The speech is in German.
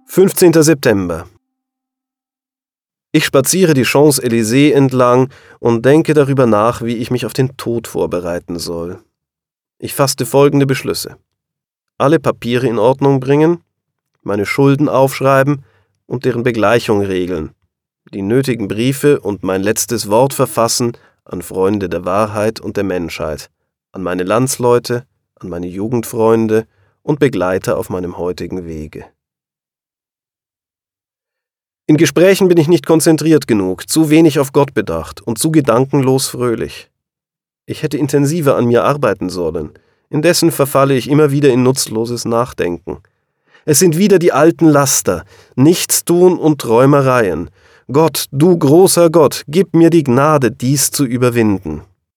15. September. Ich spaziere die Champs-Élysées entlang und denke darüber nach, wie ich mich auf den Tod vorbereiten soll. Ich fasste folgende Beschlüsse: alle Papiere in Ordnung bringen, meine Schulden aufschreiben und deren Begleichung regeln, die nötigen Briefe und mein letztes Wort verfassen an Freunde der Wahrheit und der Menschheit, an meine Landsleute, an meine Jugendfreunde und Begleiter auf meinem heutigen Wege. In Gesprächen bin ich nicht konzentriert genug, zu wenig auf Gott bedacht und zu gedankenlos fröhlich. Ich hätte intensiver an mir arbeiten sollen, indessen verfalle ich immer wieder in nutzloses Nachdenken. Es sind wieder die alten Laster, Nichtstun und Träumereien. Gott, du großer Gott, gib mir die Gnade, dies zu überwinden.